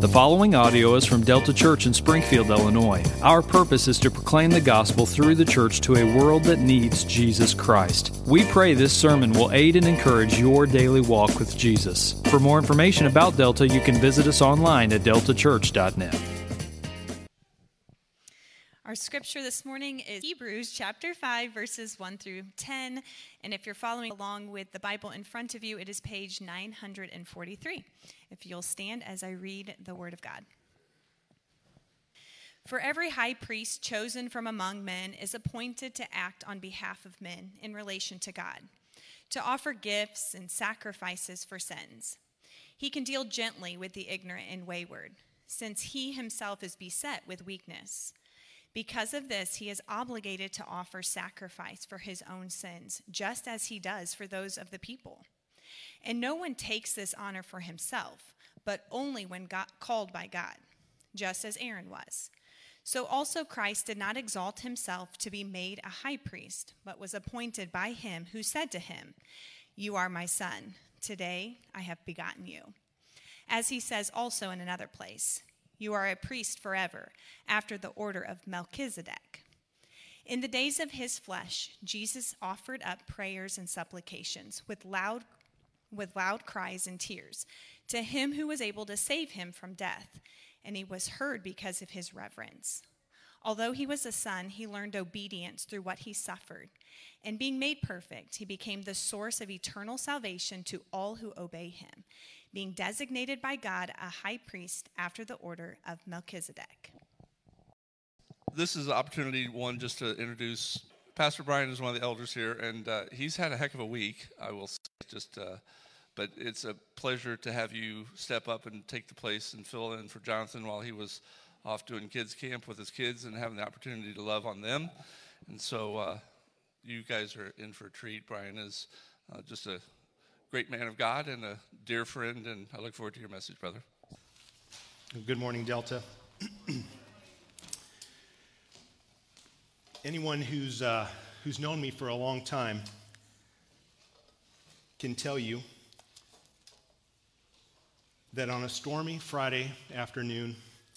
The following audio is from Delta Church in Springfield, Illinois. Our purpose is to proclaim the gospel through the church to a world that needs Jesus Christ. We pray this sermon will aid and encourage your daily walk with Jesus. For more information about Delta, you can visit us online at deltachurch.net. Our scripture this morning is Hebrews chapter 5, verses 1 through 10. And if you're following along with the Bible in front of you, it is page 943. If you'll stand as I read the word of God. For every high priest chosen from among men is appointed to act on behalf of men in relation to God, to offer gifts and sacrifices for sins. He can deal gently with the ignorant and wayward, since he himself is beset with weakness. Because of this, he is obligated to offer sacrifice for his own sins, just as he does for those of the people. And no one takes this honor for himself, but only when called by God, just as Aaron was. So also Christ did not exalt himself to be made a high priest, but was appointed by him who said to him, "You are my son. Today I have begotten you." As he says also in another place, "You are a priest forever, after the order of Melchizedek." In the days of his flesh, Jesus offered up prayers and supplications with loud cries and tears to him who was able to save him from death, and he was heard because of his reverence. Although he was a son, he learned obedience through what he suffered, and being made perfect, he became the source of eternal salvation to all who obey him, being designated by God a high priest after the order of Melchizedek. This is an opportunity, one, just to introduce Pastor Brian is one of the elders here, and he's had a heck of a week, I will say, but it's a pleasure to have you step up and take the place and fill in for Jonathan while he was off doing kids camp with his kids and having the opportunity to love on them. And so you guys are in for a treat. Brian is just a great man of God and a dear friend, and I look forward to your message, brother. Good morning, Delta. Anyone who's known me for a long time can tell you that on a stormy Friday afternoon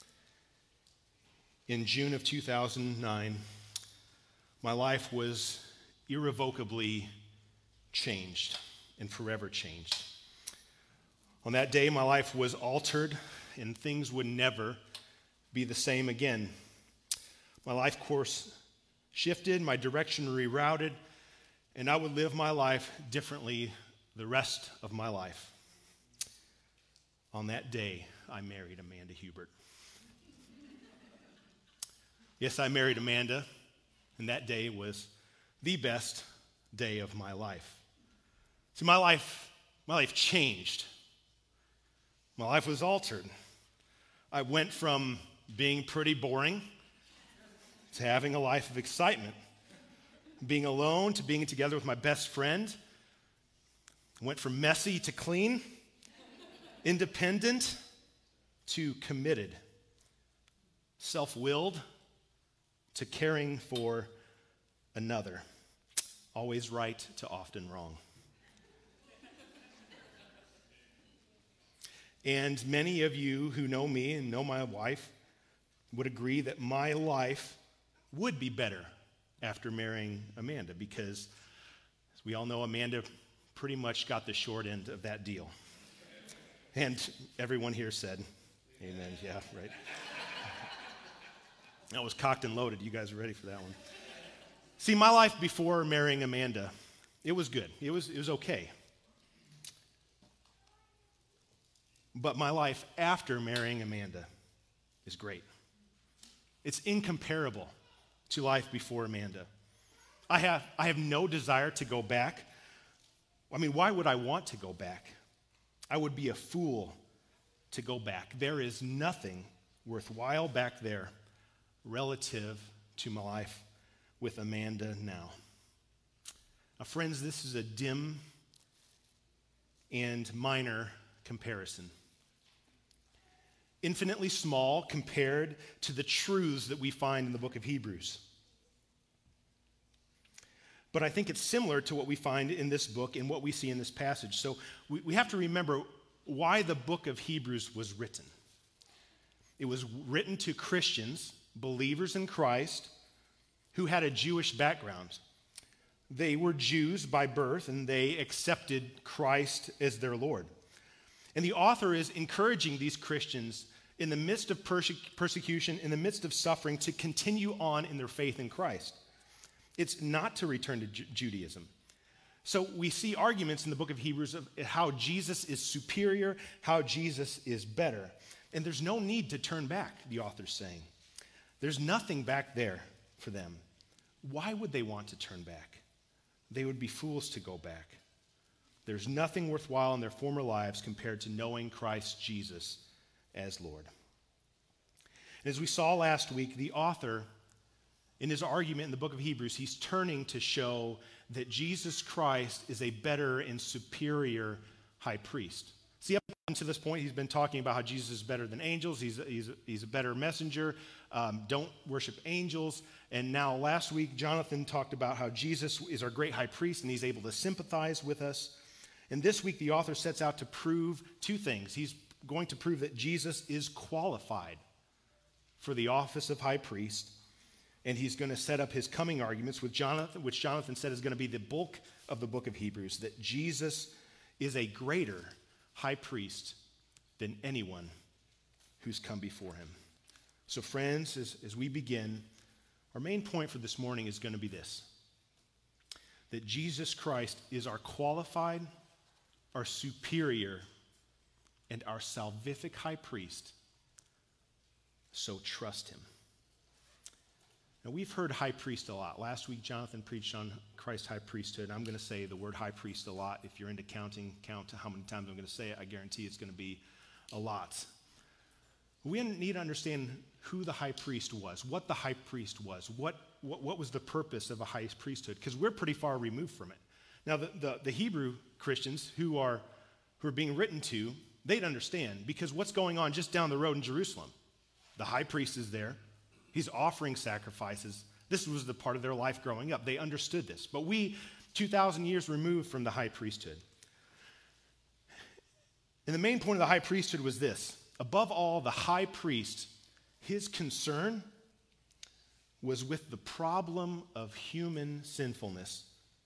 in June of 2009, my life was irrevocably changed and forever changed. On that day, my life was altered, and things would never be the same again. My life course shifted, my direction rerouted, and I would live my life differently the rest of my life. On that day, I married Amanda Hubert. Yes, I married Amanda, and that day was the best day of my life. See, my life changed. My life was altered. I went from being pretty boring to having a life of excitement, being alone to being together with my best friend. I went from messy to clean, independent to committed, self-willed to caring for another, always right to often wrong. And many of you who know me and know my wife would agree that my life would be better after marrying Amanda, because, as we all know, Amanda pretty much got the short end of that deal. And everyone here said, amen. Yeah, right. That was cocked and loaded. You guys are ready for that one. See, my life before marrying Amanda, it was good. It was okay. But my life after marrying Amanda is great. It's incomparable to life before Amanda. I have no desire to go back. I mean, why would I want to go back? I would be a fool to go back. There is nothing worthwhile back there relative to my life with Amanda now. Now, friends, this is a dim and minor comparison. Infinitely small compared to the truths that we find in the book of Hebrews. But I think it's similar to what we find in this book and what we see in this passage. So we have to remember why the book of Hebrews was written. It was written to Christians, believers in Christ, who had a Jewish background. They were Jews by birth, and they accepted Christ as their Lord. And the author is encouraging these Christians in the midst of persecution, in the midst of suffering, to continue on in their faith in Christ. It's not to return to Judaism. So we see arguments in the book of Hebrews of how Jesus is superior, how Jesus is better. And there's no need to turn back, the author's saying. There's nothing back there for them. Why would they want to turn back? They would be fools to go back. There's nothing worthwhile in their former lives compared to knowing Christ Jesus as Lord. And as we saw last week, the author, in his argument in the book of Hebrews, he's turning to show that Jesus Christ is a better and superior high priest. See, up to this point, he's been talking about how Jesus is better than angels. He's a better messenger. Don't worship angels. And now last week, Jonathan talked about how Jesus is our great high priest and he's able to sympathize with us. And this week, the author sets out to prove two things. He's going to prove that Jesus is qualified for the office of high priest. And he's going to set up his coming arguments with Jonathan, which Jonathan said is going to be the bulk of the book of Hebrews, that Jesus is a greater high priest than anyone who's come before him. So friends, as we begin, our main point for this morning is going to be this: that Jesus Christ is our qualified, our superior, and our salvific high priest. So trust him. Now, we've heard high priest a lot. Last week, Jonathan preached on Christ's high priesthood. I'm going to say the word high priest a lot. If you're into counting, count how many times I'm going to say it. I guarantee it's going to be a lot. We need to understand who the high priest was, what the high priest was, what was the purpose of a high priesthood, because we're pretty far removed from it. Now, the Hebrew Christians who are being written to, they'd understand, because what's going on just down the road in Jerusalem? The high priest is there. He's offering sacrifices. This was the part of their life growing up. They understood this. But we, 2,000 years removed from the high priesthood. And the main point of the high priesthood was this: above all, the high priest, his concern was with the problem of human sinfulness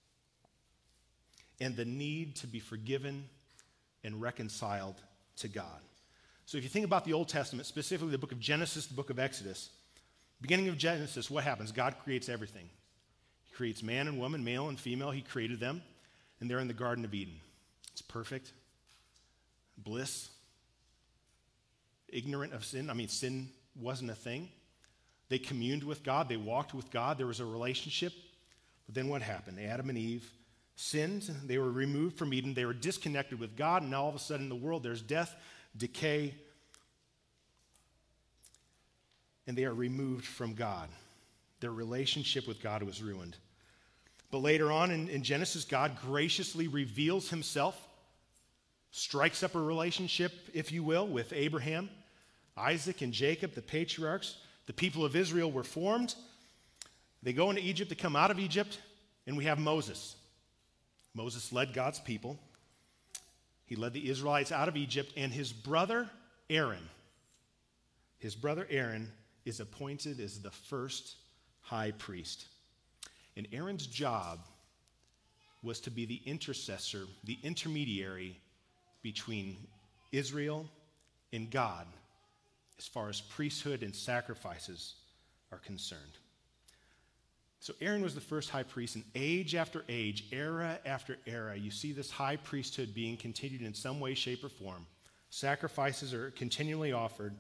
and the need to be forgiven and reconciled to God. So if you think about the Old Testament, specifically the book of Genesis, the book of Exodus, beginning of Genesis, what happens? God creates everything. He creates man and woman, male and female. He created them, and they're in the Garden of Eden. It's perfect. Bliss. Ignorant of sin. Sin wasn't a thing. They communed with God. They walked with God. There was a relationship. But then what happened? Adam and Eve sinned. They were removed from Eden. They were disconnected with God, and now all of a sudden in the world there's death, decay, and they are removed from God. Their relationship with God was ruined. But later on in Genesis, God graciously reveals himself, strikes up a relationship, if you will, with Abraham, Isaac, and Jacob, the patriarchs. The people of Israel were formed. They go into Egypt to come out of Egypt, and we have Moses. Moses led God's people. He led the Israelites out of Egypt, and his brother Aaron is appointed as the first high priest. And Aaron's job was to be the intercessor, the intermediary between Israel and God as far as priesthood and sacrifices are concerned. So Aaron was the first high priest, and age after age, era after era, you see this high priesthood being continued in some way, shape, or form. Sacrifices are continually offered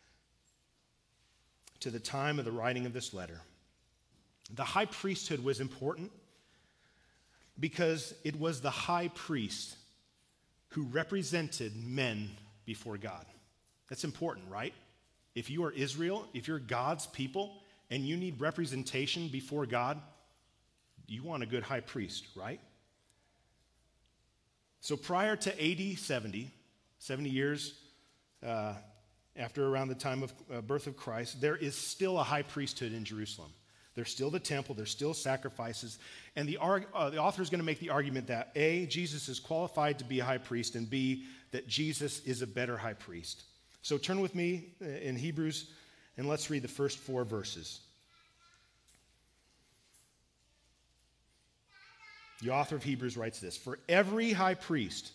to the time of the writing of this letter. The high priesthood was important because it was the high priest who represented men before God. That's important, right? If you are Israel, if you're God's people, and you need representation before God, you want a good high priest, right? So prior to AD 70 years after around the time of birth of Christ, there is still a high priesthood in Jerusalem. There's still the temple, there's still sacrifices, and the author is going to make the argument that A, Jesus is qualified to be a high priest, and B, that Jesus is a better high priest. So turn with me in Hebrews, and let's read the first 4 verses. The author of Hebrews writes this: "For every high priest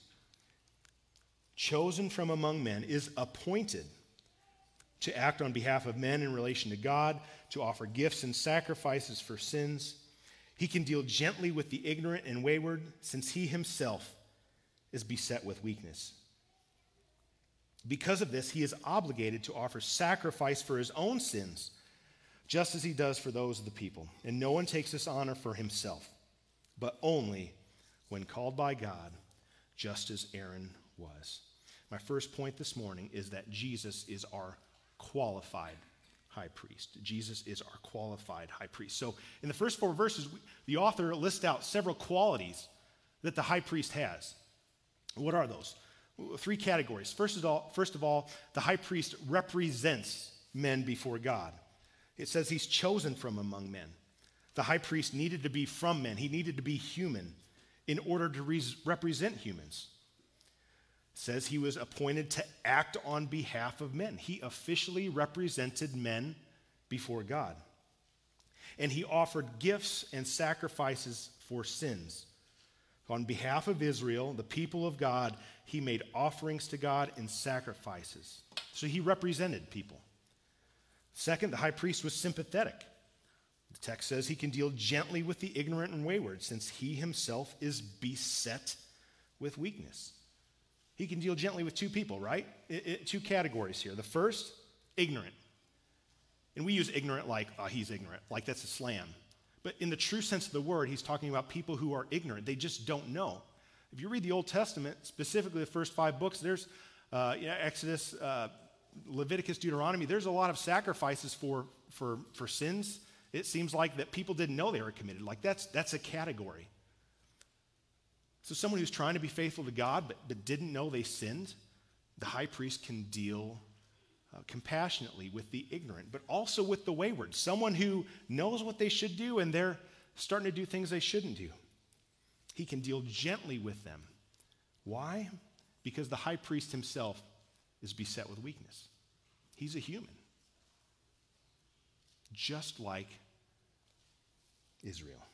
chosen from among men is appointed to act on behalf of men in relation to God, to offer gifts and sacrifices for sins. He can deal gently with the ignorant and wayward, since he himself is beset with weakness. Because of this, he is obligated to offer sacrifice for his own sins, just as he does for those of the people. And no one takes this honor for himself, but only when called by God, just as Aaron was." My first point this morning is that Jesus is our qualified high priest. Jesus is our qualified high priest. So in the first 4 verses, the author lists out several qualities that the high priest has. What are those? 3 categories. First of all, the high priest represents men before God. It says he's chosen from among men. The high priest needed to be from men. He needed to be human in order to represent humans. It says he was appointed to act on behalf of men. He officially represented men before God. And he offered gifts and sacrifices for sins. On behalf of Israel, the people of God, he made offerings to God and sacrifices. So he represented people. Second, the high priest was sympathetic. The text says he can deal gently with the ignorant and wayward, since he himself is beset with weakness. He can deal gently with 2 people, right? 2 categories here. The first, ignorant. And we use ignorant like, he's ignorant, like that's a slam. But in the true sense of the word, he's talking about people who are ignorant. They just don't know. If you read the Old Testament, specifically the first 5 books, there's Exodus, Leviticus, Deuteronomy, there's a lot of sacrifices for sins. It seems like that people didn't know they were committed. Like that's a category. So someone who's trying to be faithful to God but didn't know they sinned, the high priest can deal compassionately with the ignorant, but also with the wayward. Someone who knows what they should do and they're starting to do things they shouldn't do. He can deal gently with them. Why? Because the high priest himself is beset with weakness. He's a human, just like Israel.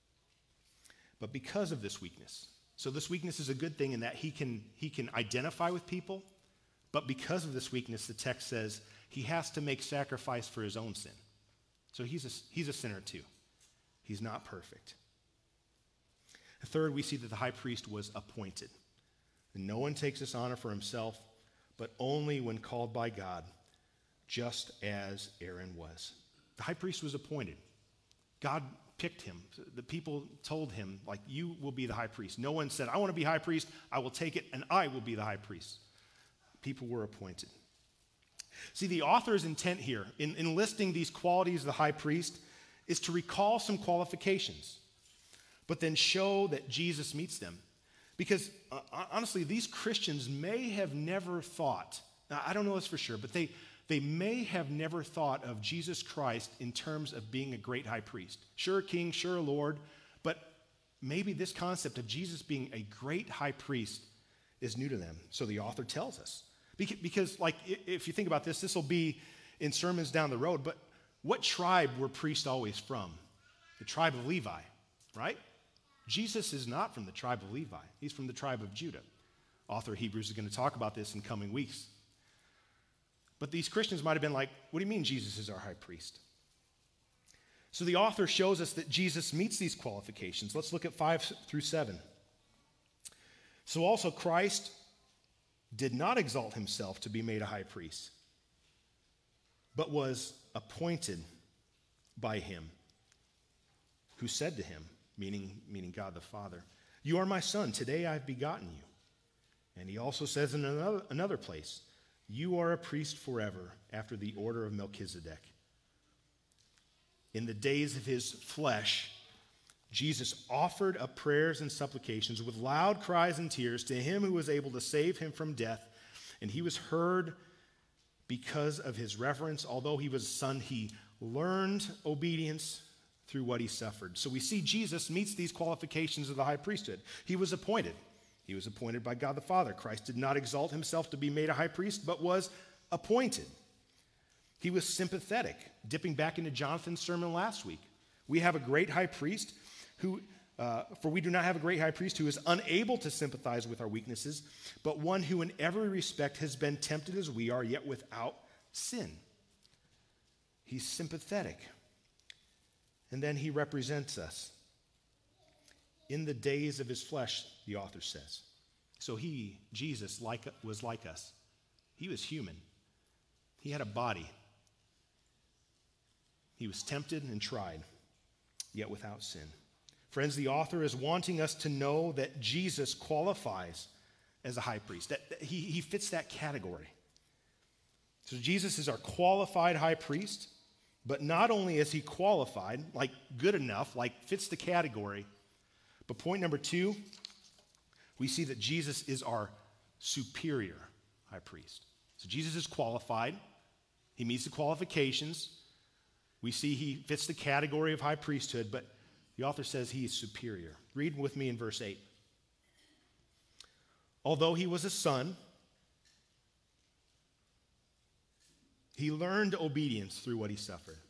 But because of this weakness, so this weakness is a good thing in that he can identify with people, but because of this weakness, the text says he has to make sacrifice for his own sin. So he's a sinner too. He's not perfect. Third, we see that the high priest was appointed. And no one takes this honor for himself, but only when called by God, just as Aaron was. The high priest was appointed. God picked him. The people told him, like, you will be the high priest. No one said, I want to be high priest, I will take it, and I will be the high priest. People were appointed. See, the author's intent here in listing these qualities of the high priest is to recall some qualifications, but then show that Jesus meets them. Because honestly, these Christians may have never thought, now I don't know this for sure, but they may have never thought of Jesus Christ in terms of being a great high priest. Sure king, sure Lord, but maybe this concept of Jesus being a great high priest is new to them. So the author tells us. Because like, if you think about this, this will be in sermons down the road, but what tribe were priests always from? The tribe of Levi, right? Jesus is not from the tribe of Levi. He's from the tribe of Judah. Author of Hebrews is going to talk about this in coming weeks. But these Christians might have been like, what do you mean Jesus is our high priest? So the author shows us that Jesus meets these qualifications. Let's look at 5 through 7. So also Christ did not exalt himself to be made a high priest, but was appointed by him, who said to him, meaning God the Father, you are my son, today I have begotten you. And he also says in another place, you are a priest forever after the order of Melchizedek. In the days of his flesh, Jesus offered up prayers and supplications with loud cries and tears to him who was able to save him from death. And he was heard because of his reverence. Although he was a son, he learned obedience through what he suffered. So we see Jesus meets these qualifications of the high priesthood. He was appointed. He was appointed by God the Father. Christ did not exalt himself to be made a high priest, but was appointed. He was sympathetic, dipping back into Jonathan's sermon last week. We have a great high priest for we do not have a great high priest who is unable to sympathize with our weaknesses, but one who in every respect has been tempted as we are, yet without sin. He's sympathetic. And then he represents us in the days of his flesh, the author says. So he, Jesus, was like us. He was human. He had a body. He was tempted and tried, yet without sin. Friends, the author is wanting us to know that Jesus qualifies as a high priest, that he fits that category. So Jesus is our qualified high priest, but not only is he qualified, like good enough, like fits the category, but point number 2, we see that Jesus is our superior high priest. So Jesus is qualified. He meets the qualifications. We see he fits the category of high priesthood, but the author says he is superior. Read with me in verse 8. Although he was a son, he learned obedience through what he suffered.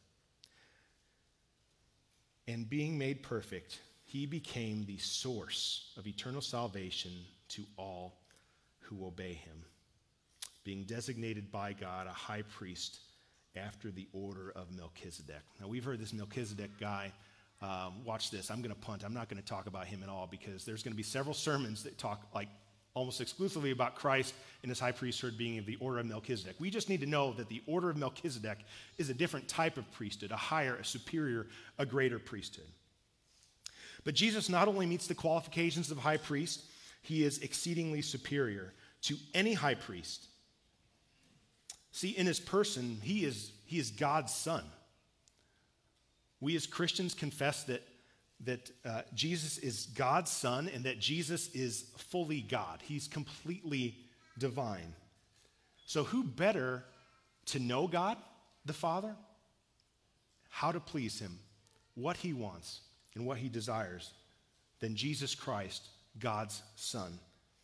And being made perfect, he became the source of eternal salvation to all who obey him, being designated by God a high priest after the order of Melchizedek. Now, we've heard this Melchizedek guy. Watch this. I'm going to punt. I'm not going to talk about him at all because there's going to be several sermons that talk like almost exclusively about Christ and his high priesthood being of the order of Melchizedek. We just need to know that the order of Melchizedek is a different type of priesthood, a higher, a superior, a greater priesthood. But Jesus not only meets the qualifications of high priest, he is exceedingly superior to any high priest. See, in his person, he is God's son. We as Christians confess that Jesus is God's son and that Jesus is fully God. He's completely divine. So who better to know God, the Father, how to please him, what he wants, and what he desires than Jesus Christ, God's son?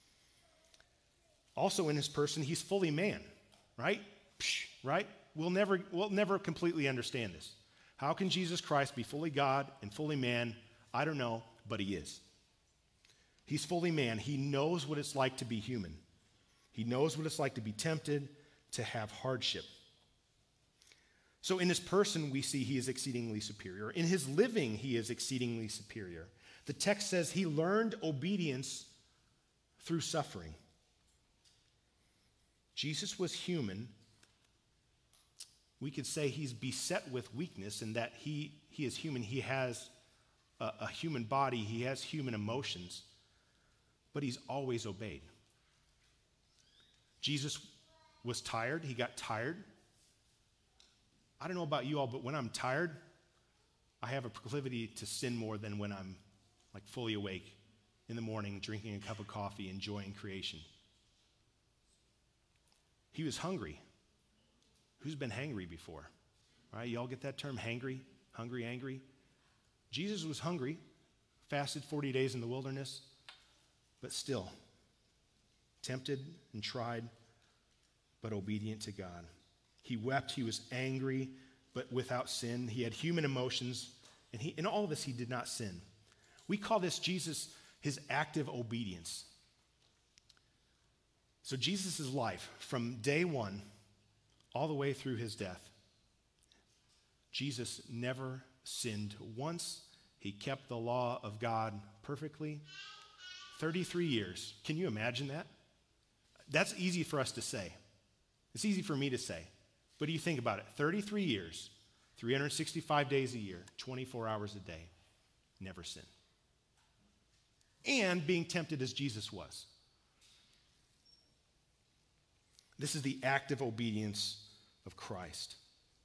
Also in his person, he's fully man, right? Right? We'll never completely understand this. How can Jesus Christ be fully God and fully man? I don't know, but he is. He's fully man. He knows what it's like to be human. He knows what it's like to be tempted, to have hardship. So in his person, we see he is exceedingly superior. In his living, he is exceedingly superior. The text says he learned obedience through suffering. Jesus was human. We could say he's beset with weakness in that he is human. He has a human body. He has human emotions. But he's always obeyed. Jesus was tired. He got tired. I don't know about you all, but when I'm tired, I have a proclivity to sin more than when I'm like fully awake in the morning, drinking a cup of coffee, enjoying creation. He was hungry. Who's been hangry before? All right, you all get that term, hangry, hungry, angry? Jesus was hungry, fasted 40 days in the wilderness, but still tempted and tried, but obedient to God. He wept, he was angry, but without sin. He had human emotions, and in all of this, he did not sin. We call this Jesus his active obedience. So Jesus' life, from day one all the way through his death, Jesus never sinned once. He kept the law of God perfectly. 33 years. Can you imagine that? That's easy for us to say. It's easy for me to say. But do you think about it? 33 years, 365 days a year, 24 hours a day, never sinned. And being tempted as Jesus was. This is the active obedience of Christ.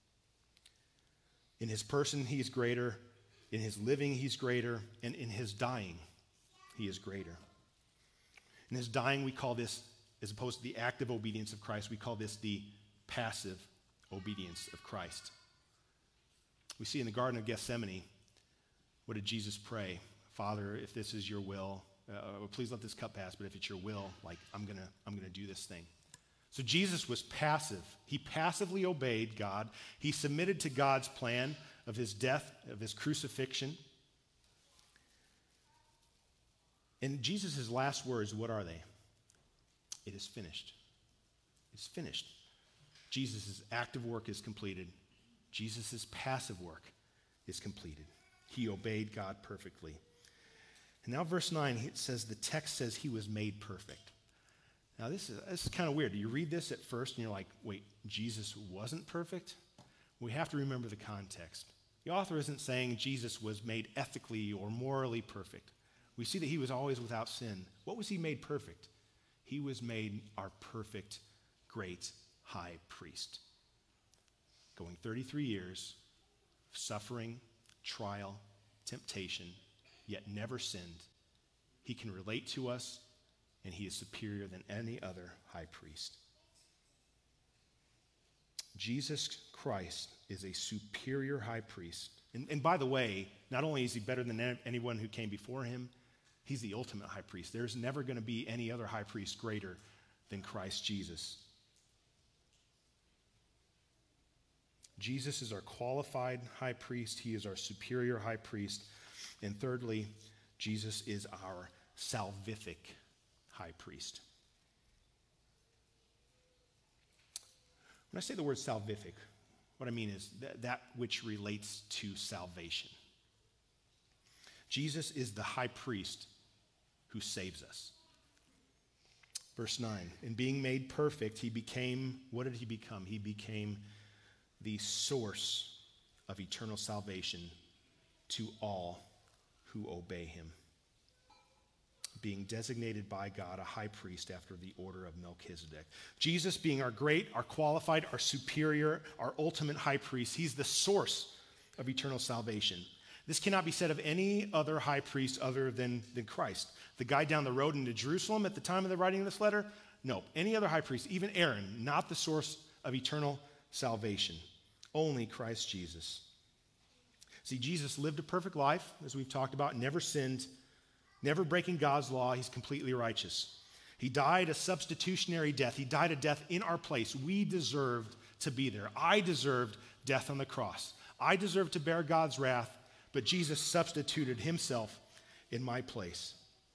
In his person, he is greater. In his living, he's greater. And in his dying, he is greater. In his dying, we call this, as opposed to the active obedience of Christ, we call this the passive obedience of Christ. We see in the Garden of Gethsemane, what did Jesus pray? Father, if this is your will, please let this cup pass, but if it's your will, like I'm gonna do this thing. So Jesus was passive. He passively obeyed God. He submitted to God's plan of his death, of his crucifixion. And Jesus' last words, what are they? It is finished. It's finished. Jesus' active work is completed. Jesus' passive work is completed. He obeyed God perfectly. And now verse 9, it says, the text says he was made perfect. Now this is kind of weird. You read this at first and you're like, wait, Jesus wasn't perfect? We have to remember the context. The author isn't saying Jesus was made ethically or morally perfect. We see that he was always without sin. What was he made perfect? He was made our perfect, great high priest. Going 33 years, suffering, trial, temptation, yet never sinned. He can relate to us, and he is superior than any other high priest. Jesus Christ is a superior high priest. And by the way, not only is he better than anyone who came before him, he's the ultimate high priest. There's never going to be any other high priest greater than Christ Jesus. Jesus is our qualified high priest. He is our superior high priest. And thirdly, Jesus is our salvific high priest. When I say the word salvific, what I mean is that which relates to salvation. Jesus is the high priest who saves us. Verse 9, in being made perfect, he became, what did he become? He became the source of eternal salvation to all who obey him, being designated by God a high priest after the order of Melchizedek. Jesus being our great, our qualified, our superior, our ultimate high priest, he's the source of eternal salvation. This cannot be said of any other high priest other than Christ. The guy down the road into Jerusalem at the time of the writing of this letter? No. Any other high priest, even Aaron, not the source of eternal salvation. Only Christ Jesus. See, Jesus lived a perfect life, as we've talked about, never sinned, never breaking God's law. He's completely righteous. He died a substitutionary death. He died a death in our place. We deserved to be there. I deserved death on the cross. I deserved to bear God's wrath, but Jesus substituted himself in my place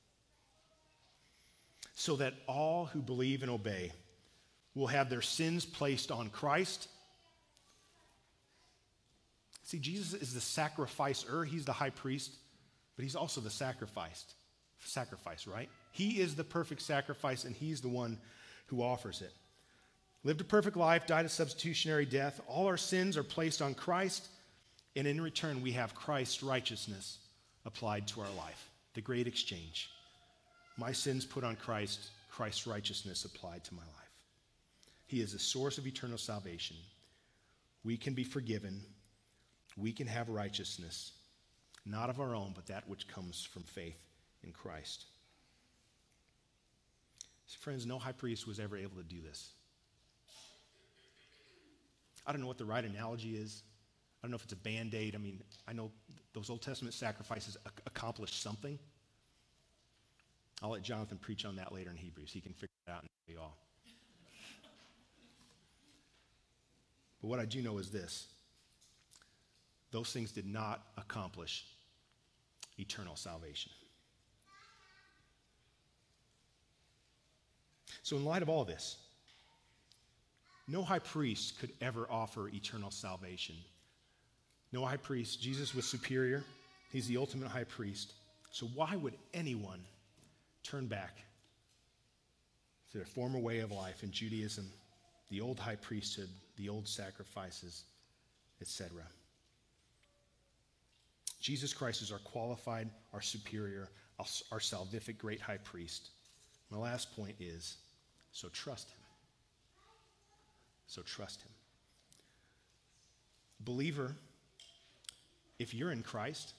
so that all who believe and obey will have their sins placed on Christ. See, Jesus is the sacrificer. He's the high priest, but he's also the sacrifice, right? He is the perfect sacrifice, and he's the one who offers it. Lived a perfect life, died a substitutionary death. All our sins are placed on Christ, and in return, we have Christ's righteousness applied to our life. The great exchange. My sins put on Christ, Christ's righteousness applied to my life. He is the source of eternal salvation. We can be forgiven. We can have righteousness, not of our own, but that which comes from faith in Christ. So friends, no high priest was ever able to do this. I don't know what the right analogy is. I don't know if it's a Band-Aid. I mean, I know those Old Testament sacrifices accomplished something. I'll let Jonathan preach on that later in Hebrews. He can figure it out and we all. But what I do know is this. Those things did not accomplish eternal salvation. So in light of all this, no high priest could ever offer eternal salvation. No high priest. Jesus was superior. He's the ultimate high priest. So why would anyone turn back to their former way of life in Judaism, the old high priesthood, the old sacrifices, etc.? Jesus Christ is our qualified, our superior, our salvific great high priest. My last point is, so trust him. So trust him. Believer, if you're in Christ,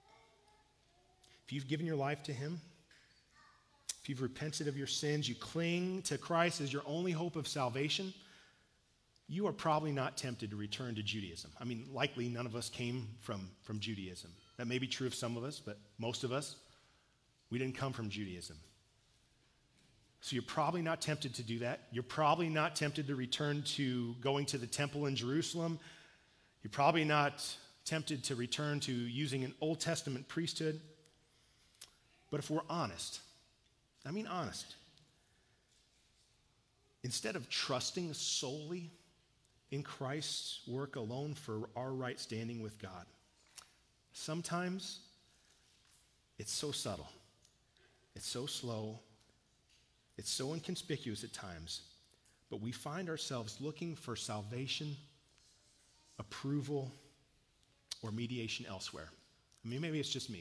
if you've given your life to him, if you've repented of your sins, you cling to Christ as your only hope of salvation, you are probably not tempted to return to Judaism. I mean, likely none of us came from Judaism. That may be true of some of us, but most of us, we didn't come from Judaism. So you're probably not tempted to do that. You're probably not tempted to return to going to the temple in Jerusalem. You're probably not tempted to return to using an Old Testament priesthood. But if we're honest, instead of trusting solely in Christ's work alone for our right standing with God, sometimes it's so subtle, it's so slow, it's so inconspicuous at times, but we find ourselves looking for salvation, approval, or mediation elsewhere. Maybe it's just me.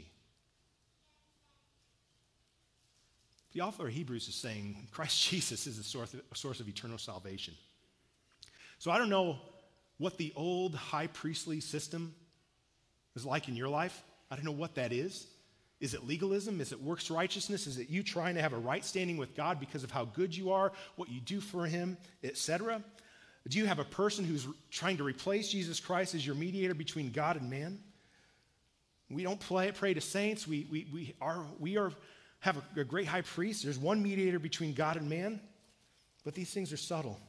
The author of Hebrews is saying Christ Jesus is a source of eternal salvation. So I don't know what the old high priestly system is like in your life. I don't know what that is. Is it legalism? Is it works righteousness? Is it you trying to have a right standing with God because of how good you are, what you do for him, etc.? Do you have a person who's trying to replace Jesus Christ as your mediator between God and man? We don't pray to saints. We have a great high priest. There's one mediator between God and man, but these things are subtle.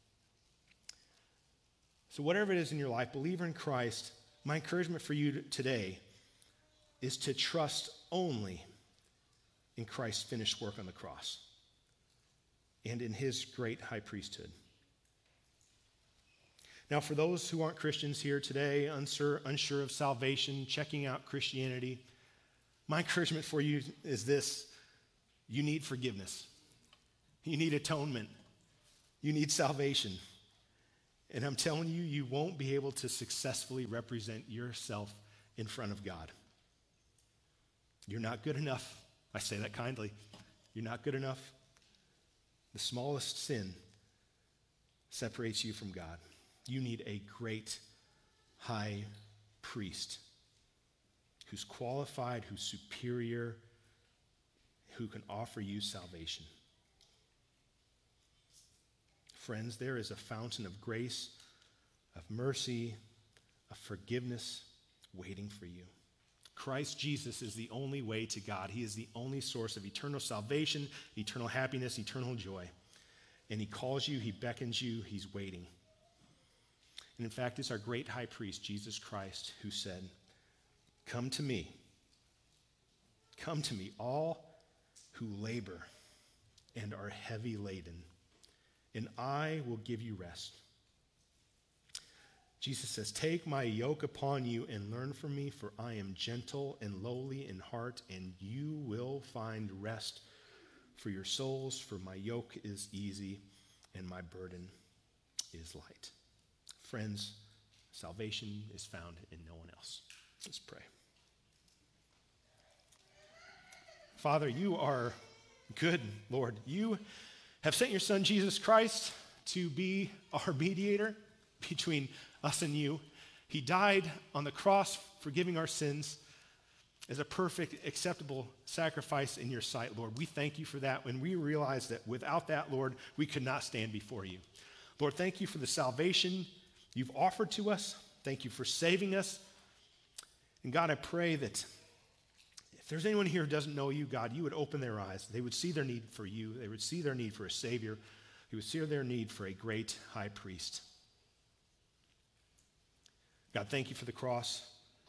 So whatever it is in your life, believer in Christ, my encouragement for you today is to trust only in Christ's finished work on the cross and in his great high priesthood. Now, for those who aren't Christians here today, unsure of salvation, checking out Christianity, my encouragement for you is this: you need forgiveness. You need atonement. You need salvation. And I'm telling you, you won't be able to successfully represent yourself in front of God. You're not good enough. I say that kindly. You're not good enough. The smallest sin separates you from God. You need a great high priest who's qualified, who's superior, who can offer you salvation. Friends, there is a fountain of grace, of mercy, of forgiveness waiting for you. Christ Jesus is the only way to God. He is the only source of eternal salvation, eternal happiness, eternal joy. And he calls you, he beckons you, he's waiting. And in fact, it's our great high priest, Jesus Christ, who said, come to me, all who labor and are heavy laden, and I will give you rest. Jesus says, take my yoke upon you and learn from me, for I am gentle and lowly in heart, and you will find rest for your souls, for my yoke is easy and my burden is light. Friends, salvation is found in no one else. Let's pray. Father, you are good, Lord. You have sent your Son, Jesus Christ, to be our mediator between us and you. He died on the cross, forgiving our sins as a perfect, acceptable sacrifice in your sight, Lord. We thank you for that. When we realize that without that, Lord, we could not stand before you. Lord, thank you for the salvation you've offered to us. Thank you for saving us. And God, I pray that if there's anyone here who doesn't know you, God, you would open their eyes. They would see their need for you. They would see their need for a Savior. They would see their need for a great high priest. God, thank you for the cross.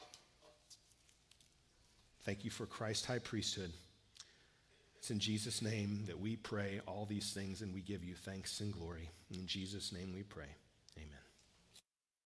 Thank you for Christ's high priesthood. It's in Jesus' name that we pray all these things, and we give you thanks and glory. In Jesus' name we pray. Amen.